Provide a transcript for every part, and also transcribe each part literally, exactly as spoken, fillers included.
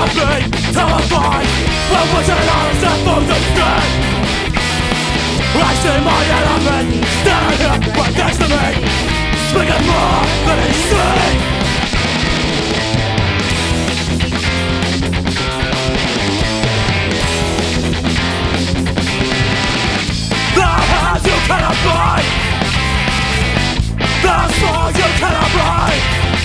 wanna be terrified, but watching others that foes instead. I see my enemy standing here right next to me, speaking more than he said. The hands you cannot buy, the songs you cannot write,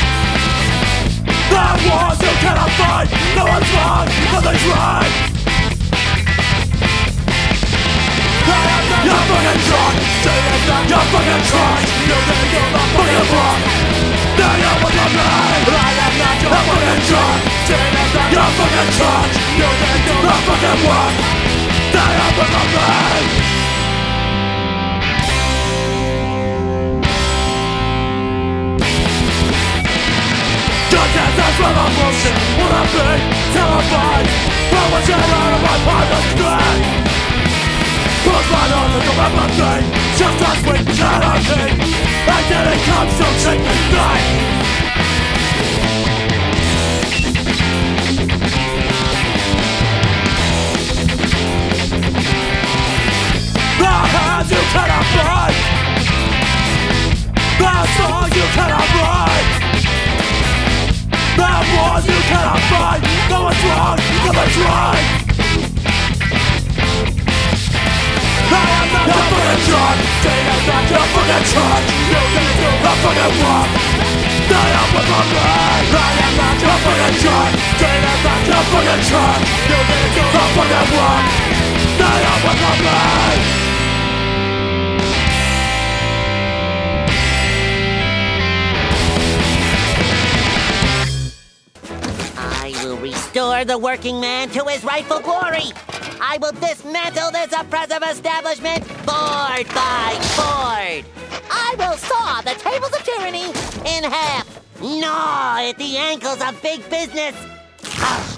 the wars you cannot fight. No one's wrong, nothing's right. You're fucking drunk, you're fucking drunk. You think you're the fucking rock, now you're with the man. You're fucking drunk, you're fucking drunk. You think you're the fucking rock, now you're with the man. That's what I'm bullshit. Wanna be terrified, but what's it out of my private skin? Push my nose into everything, just as sweet eternity. I didn't come so cheap and night. The hands you cannot fight, the songs you cannot write, the wars you cannot fight. No one's wrong, nothing's right. I am not the fucking drunk, you're fucking drunk. You think you're the fucking rock, now you're with the man. I am not the fucking drunk, you're fucking drunk. You think you're the fucking rock, now you're with the man. Restore the working man to his rightful glory. I will dismantle this oppressive establishment board by board. I will saw the tables of tyranny in half, gnaw at the ankles of big business.